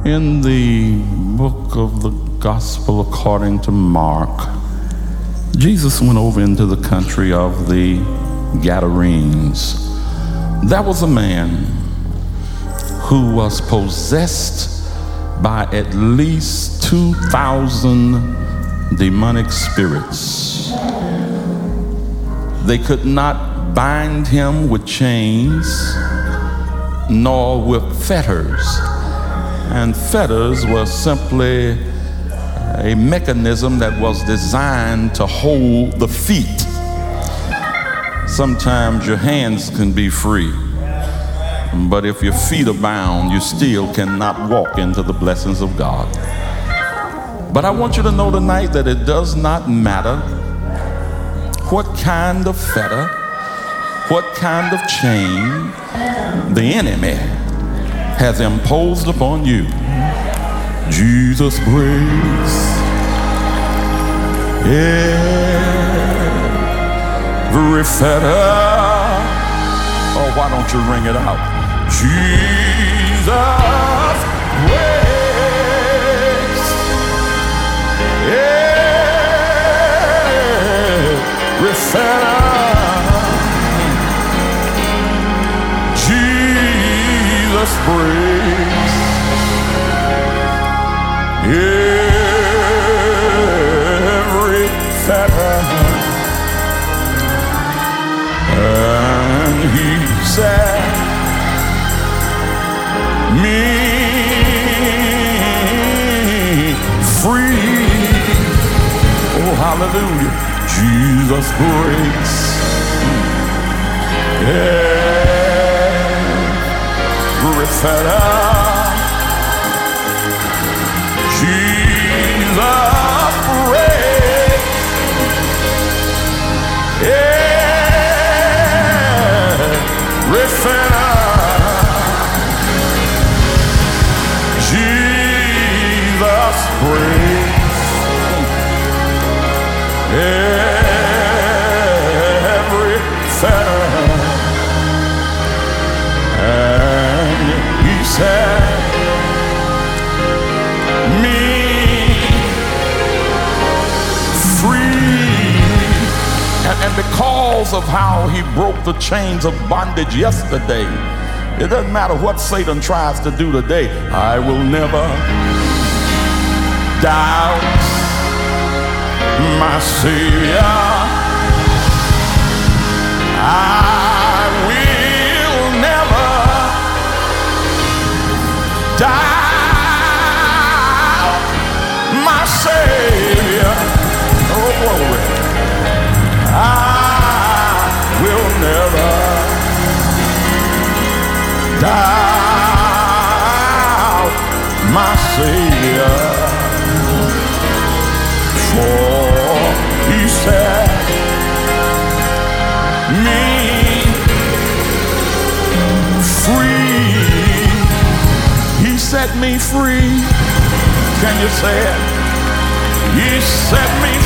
In the book of the Gospel according to Mark, Jesus went over into the country of the Gadarenes. There was a man who was possessed by at least 2,000 demonic spirits. They could not bind him with chains nor with fetters. And fetters were simply a mechanism that was designed to hold the feet. Sometimes your hands can be free, but if your feet are bound, you still cannot walk into the blessings of God. But I want you to know tonight that it does not matter what kind of fetter, what kind of chain the enemy has imposed upon you. Jesus breaks every fetter. Oh, why don't you ring it out? Jesus breaks every fetter. Jesus breaks every fetter. And he set me free. Oh, hallelujah. Jesus breaks every fetter. Jesus breaks every fetter. Jesus breaks every fetter. And he set me free. And because of how he broke the chains of bondage yesterday, it doesn't matter what Satan tries to do today. I will never doubt my Savior. I will never doubt my Savior. Oh, glory. I will never doubt my Savior, for he set me free. He set me free. Can you say it? He set me